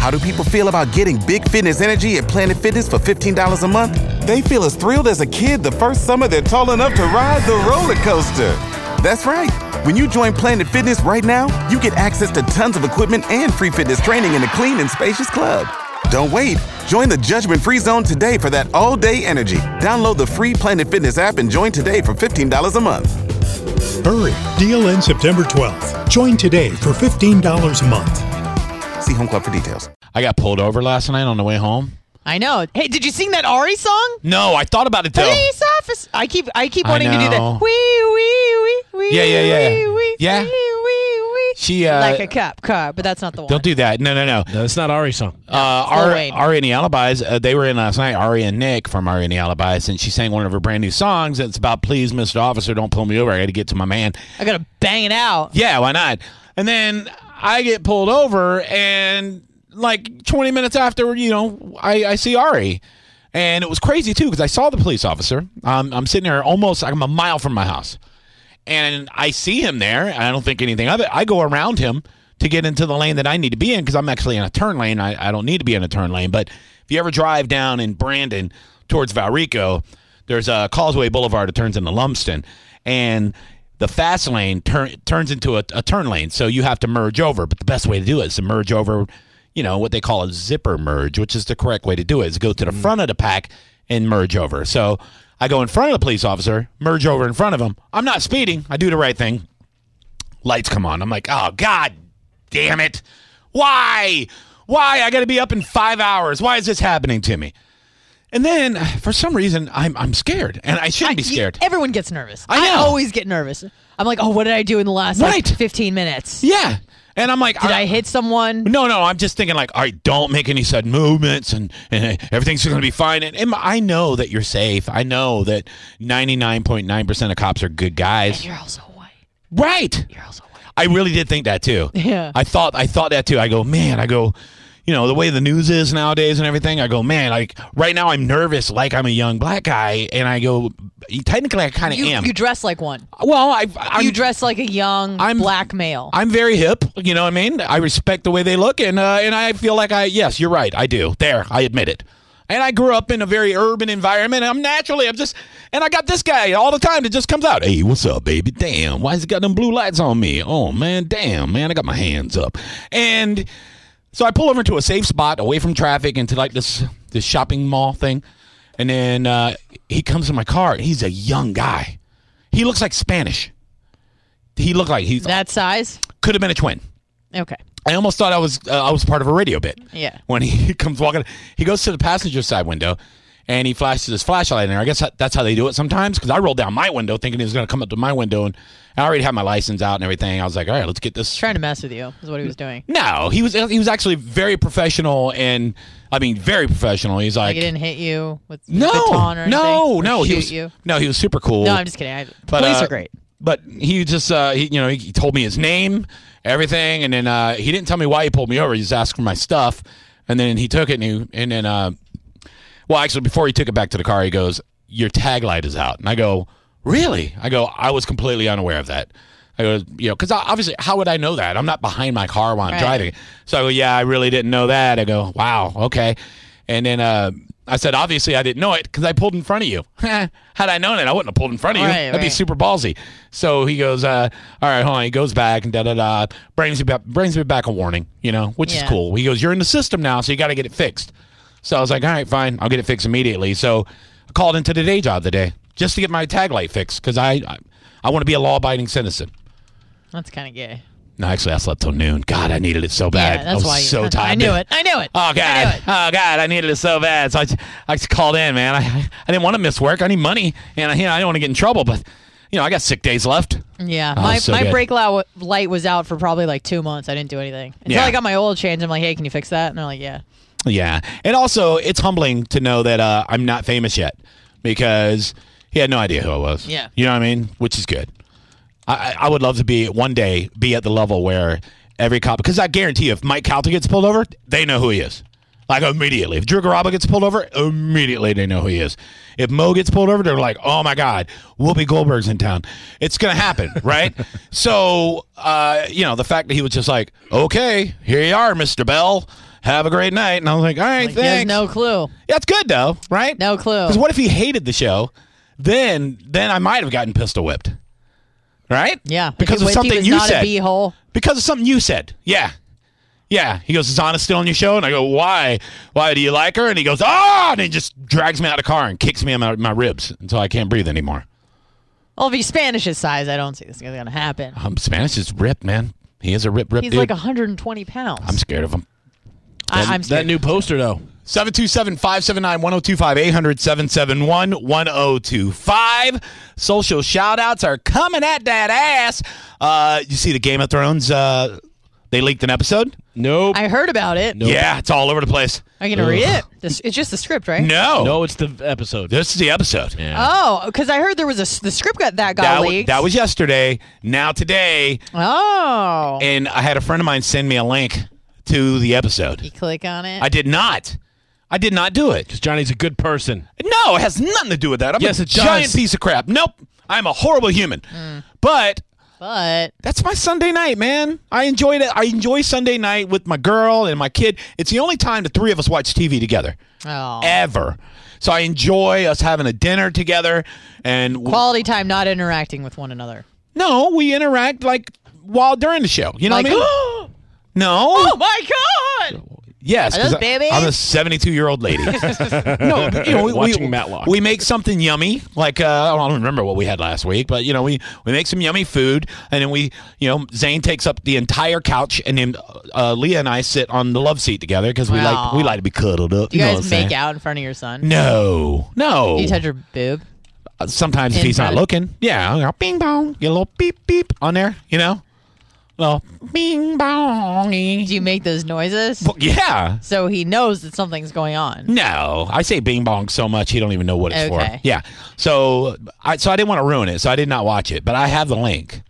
How do people feel about getting big fitness energy at Planet Fitness for $15 a month? They feel as thrilled as a kid the first summer they're tall enough to ride the roller coaster. That's right. When you join Planet Fitness right now, you get access to tons of equipment and free fitness training in a clean and spacious club. Don't wait. Join the judgment-free zone today for that all-day energy. Download the free Planet Fitness app and join today for $15 a month. Hurry. Deal ends September 12th. Join today for $15 a month. See Home Club for details. I got pulled over last night on the way home. I know. Hey, did you sing that Ari song? No, I thought about it though. Police officer. I keep wanting to do that. Wee. Yeah. She like a cop car, but that's not the one. Don't do that. No. No, it's not Ari's song. Ari and the Alibis, they were in last night, Ari and Nick from Ari and the Alibis, and she sang one of her brand new songs. It's about, please, Mr. Officer, don't pull me over. I got to get to my man. I got to bang it out. Yeah, why not? And then I get pulled over, and like 20 minutes after, I see Ari. And it was crazy, too, because I saw the police officer. I'm sitting there I'm a mile from my house. And I see him there, and I don't think anything of it. I go around him to get into the lane that I need to be in because I'm actually in a turn lane. I don't need to be in a turn lane. But if you ever drive down in Brandon towards Valrico, there's a Causeway Boulevard that turns into Lumsden. And the fast lane turns into a turn lane, so you have to merge over. But the best way to do it is to merge over, what they call a zipper merge, which is the correct way to do it, is go to the front of the pack and merge over. So I go in front of the police officer, merge over in front of him. I'm not speeding. I do the right thing. Lights come on. I'm like, oh, God damn it. Why? I got to be up in 5 hours. Why is this happening to me? And then, for some reason, I'm scared, and I shouldn't be scared. Everyone gets nervous. I know. I always get nervous. I'm like, oh, what did I do in the last 15 minutes? Yeah. And I'm like, did I hit someone? No. I'm just thinking like, all right, don't make any sudden movements, and everything's going to be fine. And I know that you're safe. I know that 99.9% of cops are good guys. And you're also white. Right. You're also white. I really did think that too. Yeah. I thought that too. I go, the way the news is nowadays and everything, I go, man, like right now I'm nervous like I'm a young black guy, and I go, technically I kind of am. You dress like one. Well, you dress like a young black male. I'm very hip, you know what I mean? I respect the way they look, and I feel like yes, you're right, I do. There, I admit it. And I grew up in a very urban environment, and and I got this guy all the time that just comes out, hey, what's up, baby? Damn, why has he got them blue lights on me? Oh, man, damn, man, I got my hands up. And so I pull over into a safe spot away from traffic into like this shopping mall thing. And then he comes in my car. He's a young guy. He looks like Spanish. He looked like he's that size. Could have been a twin. Okay. I almost thought I was part of a radio bit. Yeah. When he comes walking, he goes to the passenger side window, and he flashes his flashlight in there. I guess that's how they do it sometimes, because I rolled down my window thinking he was going to come up to my window, and I already had my license out and everything. I was like, all right, let's get this. Trying to mess with you is what he was doing. No, he was actually very professional, and I mean very professional. He's like he didn't hit you with the baton or anything? No, he was super cool. No, I'm just kidding. Police are great. But he just he told me his name, everything, and then he didn't tell me why he pulled me over. He just asked for my stuff, and then he took it, and then actually before he took it back to the car, he goes, your tag light is out. And I go, really? I go, I was completely unaware of that. I go, because obviously, how would I know that? I'm not behind my car while I'm driving. So I go, yeah, I really didn't know that. I go, wow, okay. And then I said, obviously, I didn't know it because I pulled in front of you. Had I known it, I wouldn't have pulled in front of you. That'd be super ballsy. So he goes, all right, hold on. He goes back and brings me back a warning, which is cool. He goes, you're in the system now, so you got to get it fixed. So I was like, all right, fine. I'll get it fixed immediately. So I called into the day job today just to get my tag light fixed because I want to be a law-abiding citizen. That's kind of gay. No, actually, I slept till noon. God, I needed it so bad. Yeah, that's why I was so tired. I knew it. Oh, God. I needed it so bad. So I just called in, man. I didn't want to miss work. I need money, and I didn't want to get in trouble, but I got sick days left. Yeah, my brake light was out for probably like 2 months. I didn't do anything until I got my oil change. I'm like, hey, can you fix that? And they're like, yeah. Yeah, and also it's humbling to know that I'm not famous yet because he had no idea who I was. Yeah, you know what I mean, which is good. I would love to one day be at the level where every cop, because I guarantee you, if Mike Calta gets pulled over, they know who he is. Like immediately. If Drew Garabo gets pulled over, immediately they know who he is. If Mo gets pulled over, they're like, oh my God, Whoopi Goldberg's in town. It's going to happen, right? So, the fact that he was just like, okay, here you are, Mr. Bell. have a great night. And I was like, all right, Like, he has thanks. no clue. Yeah, it's good, though, right? No clue. Because what if he hated the show? Then I might have gotten pistol whipped. Right? Yeah. Because if of he something was you not said. a beehole. Because of something you said. Yeah. Yeah. He goes, is Anna still on your show? And I go, why? Why, do you like her? And he goes, and he just drags me out of the car and kicks me in my ribs until I can't breathe anymore. Well, if he's Spanish's size, I don't see this is going to happen. Spanish is ripped, man. He is a rip He's dude. like 120 pounds. I'm scared of him. I'm scared. That new poster, though. 727-579-1025, 800-771-1025. Social shout-outs are coming at that ass. You see the Game of Thrones, they leaked an episode? Nope. I heard about it. Nope. Yeah, it's all over the place. Are you going to read it? It's just the script, right? No. it's the episode. This is the episode. Yeah. Oh, because I heard there was the script got leaked. That was yesterday. Now today. Oh. And I had a friend of mine send me a link to the episode. You click on it? I did not do it. Because Johnny's a good person. No, it has nothing to do with that. I'm Yes, a it giant does. piece of crap. Nope. I'm a horrible human. But that's my Sunday night, man. I enjoy it. I enjoy Sunday night with my girl and my kid. It's the only time the three of us watch TV together. Oh. Ever. So I enjoy us having a dinner together and Quality time, not interacting with one another. no, we interact like while during the show. You know Like, what I mean? No. oh my God! Yes, Are those 'cause babies? I'm a 72-year-old lady. No, Watching Matlock. We make something yummy. Like I don't remember what we had last week, but we make some yummy food, and then Zane takes up the entire couch, and then Leah and I sit on the love seat together because we like to be cuddled up. Do you know guys what I'm saying? make out in front of your son? No. Do you touch your boob? Sometimes if In he's not front of- looking, yeah, I'll go bing bong, get a little beep beep on there, Well, bing bong. Do you make those noises? Yeah. So he knows that something's going on. No, I say bing bong so much he don't even know what it's for. Okay. Yeah, so I didn't want to ruin it, so I did not watch it, but I have the link.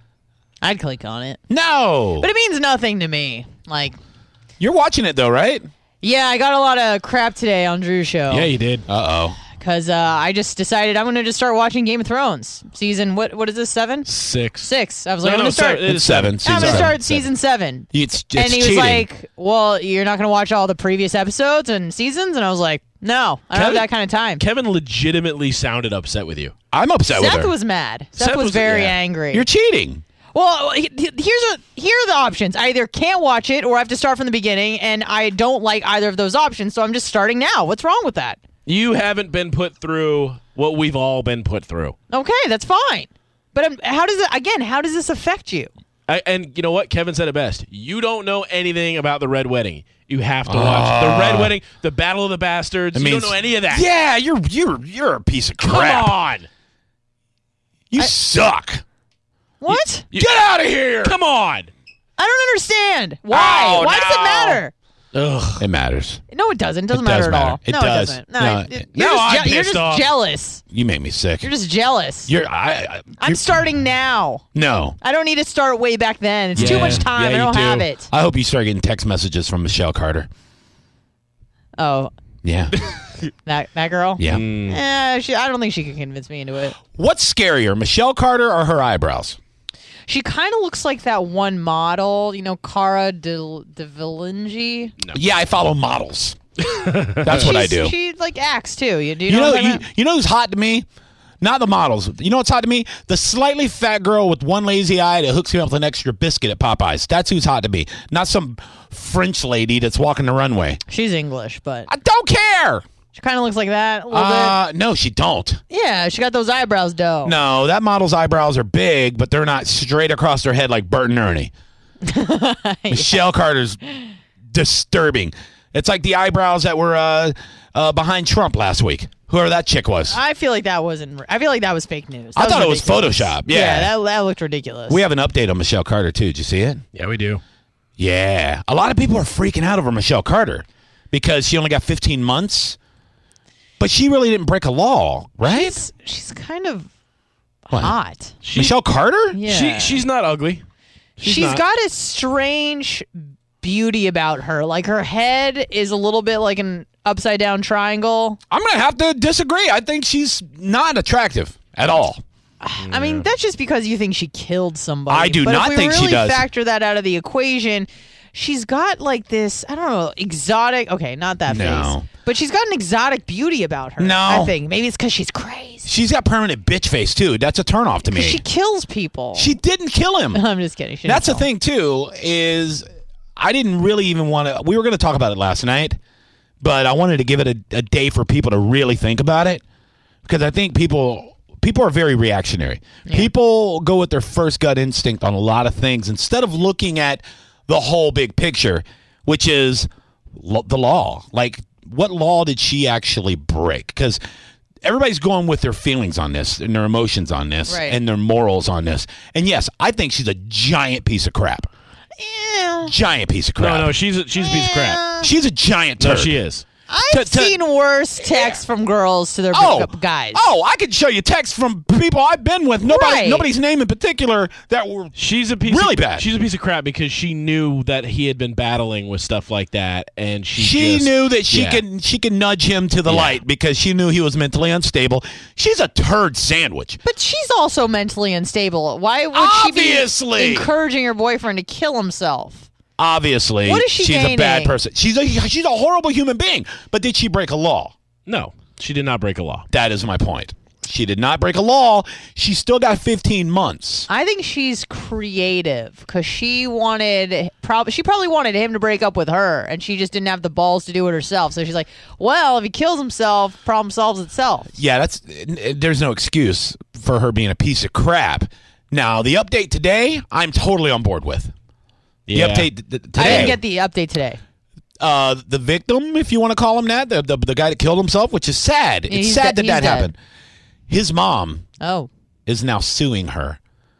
I'd click on it. No, But it means nothing to me. Like, you're watching it though, right? yeah, I got a lot of crap today on Drew's show. Yeah, you did. Uh-oh. Because I just decided I'm going to just start watching Game of Thrones. Season, what is this, 7? 6. 6. I was like, No, I'm going no, to start. seven. It's 7. I'm Season going to 7. start season 7. It's And he was cheating. like, well, you're not going to watch all the previous episodes and seasons? And I was like, no, I don't have that kind of time. Kevin legitimately sounded upset with you. I'm upset with Seth her. was mad. Seth Seth was was- very yeah. angry. You're cheating. Well, here are the options. I either can't watch it or I have to start from the beginning, and I don't like either of those options, so I'm just starting now. What's wrong with that? You haven't been put through what we've all been put through. Okay, that's fine. But how does this affect you? And you know what? Kevin said it best. You don't know anything about the Red Wedding. You have to watch the Red Wedding, the Battle of the Bastards. You don't know any of that. Yeah, you're a piece of crap. Come on. You suck. What? Get out of here. Come on. I don't understand. Why? Oh, Why does it no. matter? Ugh. It matters. No, it doesn't. It doesn't It does matter at all. matter. It no, does. it doesn't. No, No, you're now just, I'm you're pissed just off. jealous. You make me sick. You're just jealous. I'm starting now. No. I don't need to start way back then. It's too Yeah. much time. Yeah, I you don't do. have it. I hope you start getting text messages from Michelle Carter. Oh, Yeah. that girl? Yeah. I don't think she could convince me into it. What's scarier, Michelle Carter or her eyebrows? She kind of looks like that one model, Cara Delevingne. Yeah, I follow models. That's what I do. She acts too. Do you know what I'm talking about? You know who's hot to me? Not the models. You know what's hot to me? The slightly fat girl with one lazy eye that hooks me up with an extra biscuit at Popeyes. That's who's hot to me. Not some French lady that's walking the runway. She's English, but I don't care. she kind of looks like that a little bit. No, she don't. Yeah, she got those eyebrows, though. No, that model's eyebrows are big, but they're not straight across her head like Bert and Ernie. Michelle Carter's disturbing. It's like the eyebrows that were behind Trump last week. Whoever that chick was. I feel like that wasn't. I feel like that was fake news. I thought it was ridiculous. Photoshop. Yeah. that looked ridiculous. We have an update on Michelle Carter, too. Did you see it? Yeah, we do. Yeah. A lot of people are freaking out over Michelle Carter because she only got 15 months. But she really didn't break a law, right? She's kind of What? hot. Michelle Carter? Yeah, She's not ugly. She's not. got a strange beauty about her. Like her head is a little bit like an upside down triangle. I'm going to have to disagree. I think she's not attractive at all. I mean, that's just because you think she killed somebody. I do but not if we think she really does. factor that out of the equation, she's got like this, I don't know, exotic. Okay, not that No. face, but she's got an exotic beauty about her. No. I think maybe it's because she's crazy. She's got permanent bitch face too. That's a turnoff to me. She kills people. She didn't kill him. I'm just kidding. That's the thing too. Is I didn't really even want to. We were going to talk about it last night, but I wanted to give it a day for people to really think about it, because I think people are very reactionary. Yeah. People go with their first gut instinct on a lot of things instead of looking at the whole big picture, which is the law. Like, what law did she actually break? Because everybody's going with their feelings on this and their emotions on this and their morals on this. And yes, I think she's a giant piece of crap. Yeah. Giant piece of crap. No, she's a piece of crap. She's a giant turd. No, she is. I've seen worse texts from girls to their breakup guys. Oh, I could show you texts from people I've been with. Nobody's name in particular that were she's a piece really of, bad. She's a piece of crap because she knew that he had been battling with stuff like that, and she knew that she could nudge him to the light because she knew he was mentally unstable. She's a turd sandwich. But she's also mentally unstable. Why would she be encouraging her boyfriend to kill himself? Obviously, what is she's a bad person. She's a horrible human being. But did she break a law? No, she did not break a law. That is my point. She did not break a law. She still got 15 months. I think she's creative because she probably wanted him to break up with her, and she just didn't have the balls to do it herself. So she's like, well, if he kills himself, problem solves itself. Yeah, there's no excuse for her being a piece of crap. Now, the update today, I'm totally on board with. The update today. I didn't get the update today. The victim, if you want to call him that, the guy that killed himself, which is sad. It's sad that happened. His mom is now suing her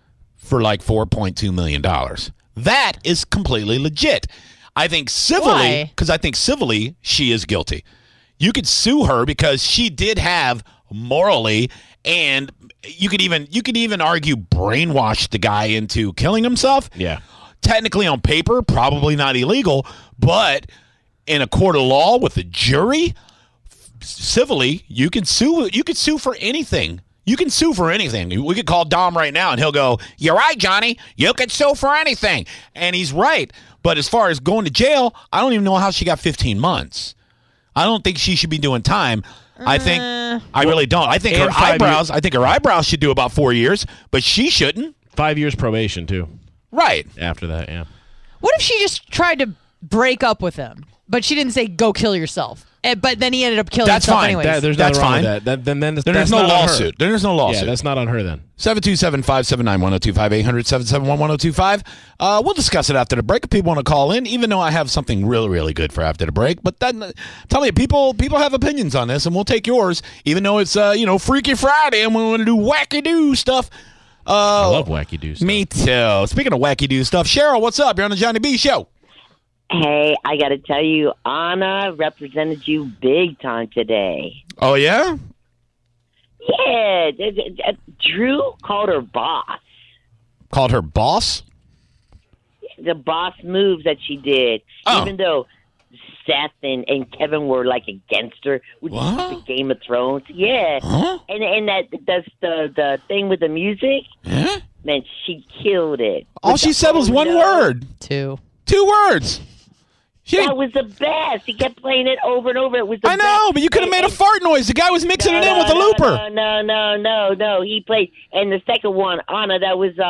for like $4.2 million. That is completely legit. I think civilly, because I think civilly she is guilty. You could sue her because she did have morally, and you could even argue brainwashed the guy into killing himself. Yeah. Technically on paper, probably not illegal, but in a court of law with a jury, civilly, you can sue. You could sue for anything. You can sue for anything. We could call Dom right now, and he'll go, "You're right, Johnny. You can sue for anything," and he's right. But as far as going to jail, I don't even know how she got 15 months. I don't think she should be doing time. I really don't. I think her eyebrows. I think her eyebrows should do about 4 years, but she shouldn't. 5 years probation too. Right. After that, yeah. What if she just tried to break up with him, but she didn't say go kill yourself? But then he ended up killing himself anyways. There's that's nothing fine. wrong with that. Then there's no lawsuit. There's no lawsuit. Yeah, that's not on her then. 727-579-1025, 800-771-1025. We'll discuss it after the break if people want to call in, even though I have something really, really good for after the break. But then, tell me, people have opinions on this, and we'll take yours, even though it's Freaky Friday and we want to do wacky-do stuff. I love wacky-do stuff. Me too. Speaking of wacky-do stuff, Cheryl, what's up? You're on the Johnny B Show. Hey, I got to tell you, Anna represented you big time today. Oh, yeah? Yeah. Drew called her boss. Called her boss? The boss moves that she did. Oh. Even though Seth and Kevin were like against her with the Game of Thrones. Yeah. Huh? And that's the thing with the music. Yeah? Man, she killed it. All she said was one word. Two words. That was the best. He kept playing it over and over. It was the best. I know, but you could have made a fart noise. The guy was mixing it in with a looper. No. He played. And the second one, Anna, that was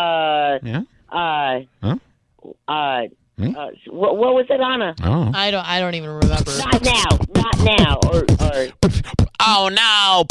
what was it, Anna? Oh. I don't even remember. Not now. Or oh no.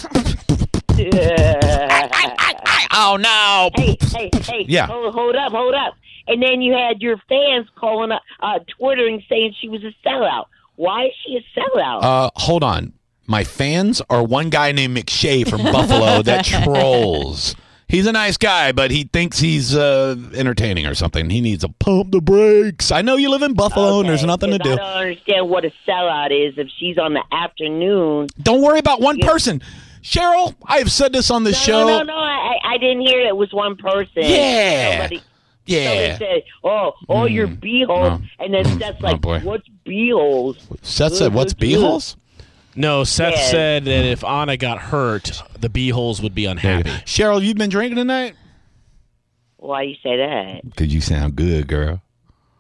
Oh no. Hey. Yeah. Hold up. And then you had your fans calling up, twittering, saying she was a sellout. Why is she a sellout? Hold on. My fans are one guy named McShay from Buffalo that trolls. He's a nice guy, but he thinks he's entertaining or something. He needs to pump the brakes. I know you live in Buffalo and there's nothing to do. I don't understand what a sellout is if she's on the afternoon. Don't worry about one person. Cheryl, I have said this on the show. No. I didn't hear it was one person. Yeah. Yeah. Said, you're beeholes. And then Seth's like, what's beeholes? Seth said, what's beeholes? No, Seth said that if Anna got hurt, the beeholes would be unhappy. Cheryl, you been drinking tonight? Why you say that? Because you sound good, girl.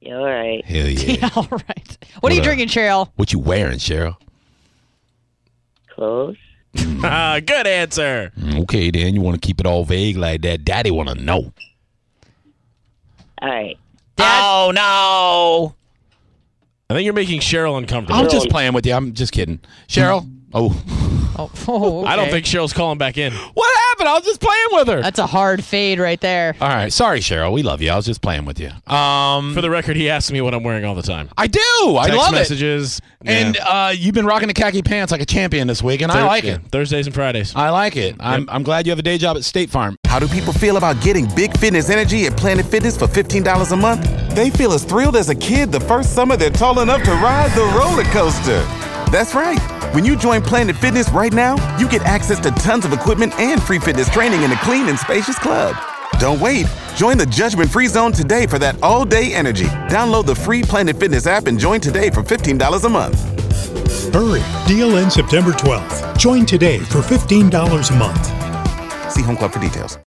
All right. Hell yeah. Yeah, all right. What are you drinking, Cheryl? What you wearing, Cheryl? Close. Good answer. Okay, then you want to keep it all vague like that. Daddy want to know. All right. Oh, no. I think you're making Cheryl uncomfortable. I'm just playing with you. I'm just kidding. Cheryl? Oh. Oh, okay. I don't think Cheryl's calling back in. What happened? I was just playing with her. That's a hard fade right there. All right. Sorry, Cheryl. We love you. I was just playing with you. For the record, he asks me what I'm wearing all the time. I do. I Text love messages. it. And you've been rocking the khaki pants like a champion this week, and I like it. Thursdays and Fridays. I like it. I'm glad you have a day job at State Farm. How do people feel about getting big fitness energy at Planet Fitness for $15 a month? They feel as thrilled as a kid the first summer they're tall enough to ride the roller coaster. That's right. When you join Planet Fitness right now, you get access to tons of equipment and free fitness training in a clean and spacious club. Don't wait. Join the judgment-free zone today for that all-day energy. Download the free Planet Fitness app and join today for $15 a month. Hurry. Deal ends September 12th. Join today for $15 a month. See Home Club for details.